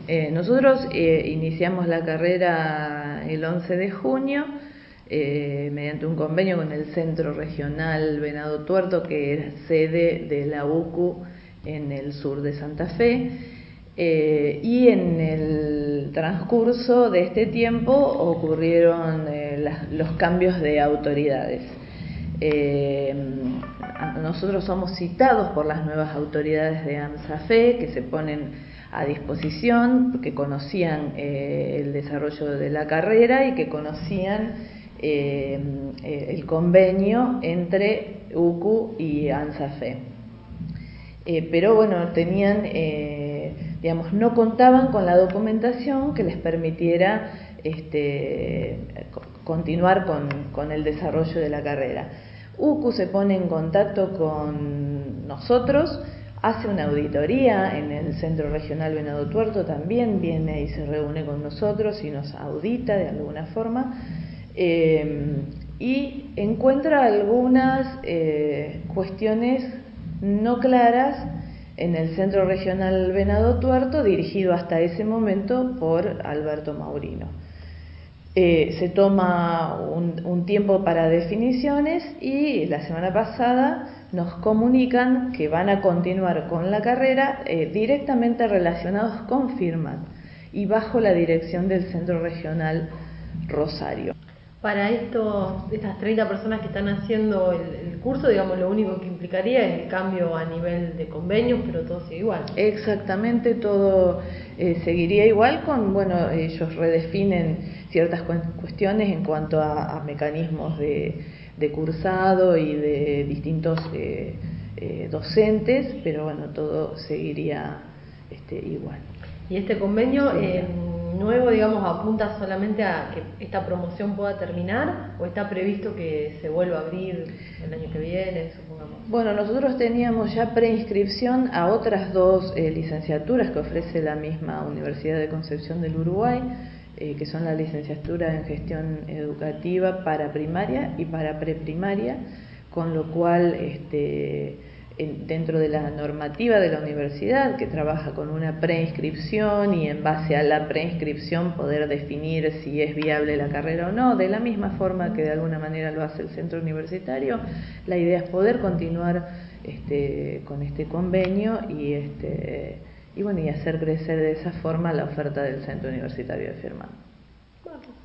Nosotros iniciamos la carrera el 11 de junio mediante un convenio con el Centro Regional Venado Tuerto, que era sede de la UCU en el sur de Santa Fe. Y en el transcurso de este tiempo ocurrieron los cambios de autoridades. Nosotros somos citados por las nuevas autoridades de AMSAFE, que se ponen a disposición, que conocían el desarrollo de la carrera y que conocían el convenio entre UCU y AMSAFE. Pero bueno, tenían, no contaban con la documentación que les permitiera continuar con el desarrollo de la carrera. UCU se pone en contacto con nosotros, hace una auditoría en el Centro Regional Venado Tuerto, también viene y se reúne con nosotros y nos audita de alguna forma, y encuentra algunas cuestiones no claras en el Centro Regional Venado Tuerto, dirigido hasta ese momento por Alberto Maurino. Se toma un tiempo para definiciones y la semana pasada nos comunican que van a continuar con la carrera directamente relacionados con Firmat y bajo la dirección del Centro Regional Rosario. Para estas 30 personas que están haciendo el curso, digamos, lo único que implicaría es el cambio a nivel de convenios, pero todo sigue igual. Exactamente, todo seguiría igual ellos redefinen ciertas cuestiones en cuanto a mecanismos de cursado y de distintos docentes, pero bueno, todo seguiría igual. ¿Y este convenio nuevo, digamos, apunta solamente a que esta promoción pueda terminar o está previsto que se vuelva a abrir el año que viene, supongamos? Bueno, nosotros teníamos ya preinscripción a otras dos licenciaturas que ofrece la misma Universidad de Concepción del Uruguay, que son la licenciatura en Gestión Educativa para primaria y para preprimaria, con lo cual dentro de la normativa de la universidad, que trabaja con una preinscripción y en base a la preinscripción poder definir si es viable la carrera o no, de la misma forma que de alguna manera lo hace el centro universitario, la idea es poder continuar con este convenio y hacer crecer de esa forma la oferta del centro universitario de Firmat.